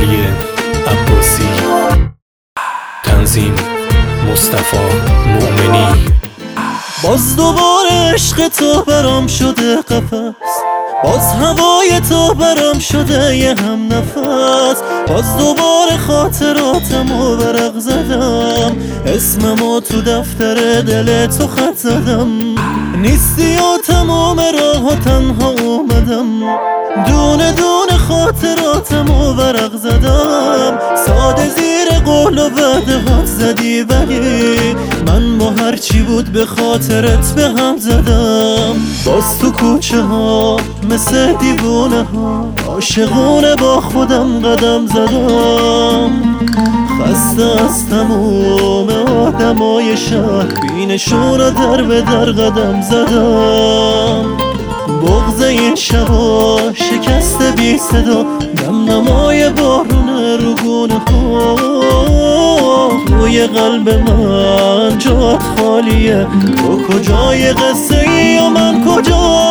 علی عباسی، تنظیم مصطفی مومنی. باز دوباره عشق تو برام شده قفس، باز هوای تو برام شده یه هم نفس. باز دوباره خاطراتمو ورق زدم، اسممو تو دفتر دل تو خط زدم. نیستی و تمام راه تنها اومدم، دونه دونه خاطراتمو ورق زدم. ساده زیر قول و وعده هات زدی، ولی من با هرچی بود به خاطرت به هم زدم. باز تو کوچه ها مثل دیوونه ها عاشقونه با خودم قدم زدم. خسته از تموم آدمای شهر، بینشون را در به در قدم زدم. بغض این شبا شکست بی صدا، دم نمای بارونه رو گونه ها. روی قلب من جات خالیه، تو کجای قصه ای و من کجا؟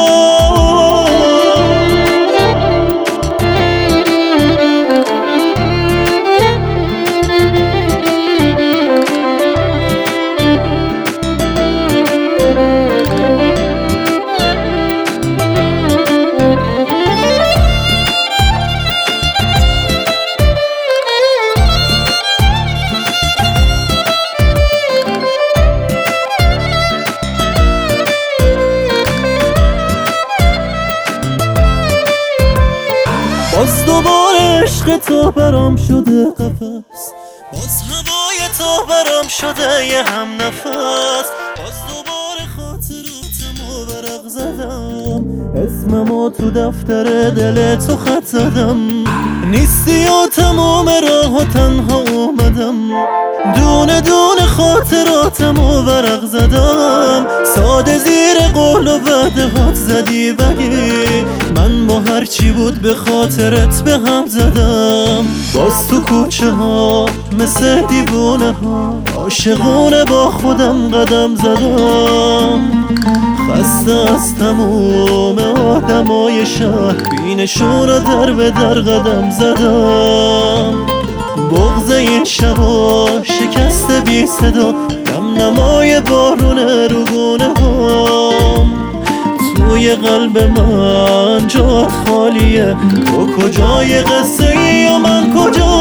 باز دوباره عشق تو برام شده قفس، باز هوای تو برام شده یه هم نفس. باز دوباره خاطراتمو ورق زدم، اسممو تو دفتر دل تو خط زدم. نیستی و تمام راه تنها اومدم، دونه دونه خاطراتمو ورق زدم. ساده زیر قول و وعده هات زدی، ولی من با هرچی بود به خاطرت به هم زدم. باز تو کوچه ها مثل دیوونه ها عاشقونه با خودم قدم زدم. خسته از تموم آدمای شهر، بینشون را در به در قدم زدم. بغض این شبا شکست بی صدا، دم نمای بارونه رو گونه هام. توی قلب من جات خالیه، تو کجای قصه ای و من کجا؟